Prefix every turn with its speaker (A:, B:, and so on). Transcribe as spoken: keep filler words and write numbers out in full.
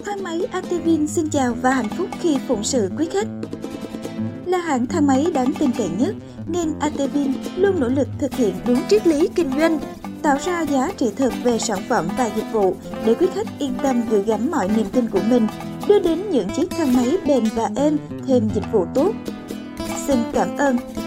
A: Thang máy Atevin xin chào và hạnh phúc khi phụng sự quý khách. Là hãng thang máy đáng tin cậy nhất, nên Atevin luôn nỗ lực thực hiện đúng triết lý kinh doanh, tạo ra giá trị thực về sản phẩm và dịch vụ để quý khách yên tâm gửi gắm mọi niềm tin của mình, đưa đến những chiếc thang máy bền và êm, thêm dịch vụ tốt. Xin cảm ơn.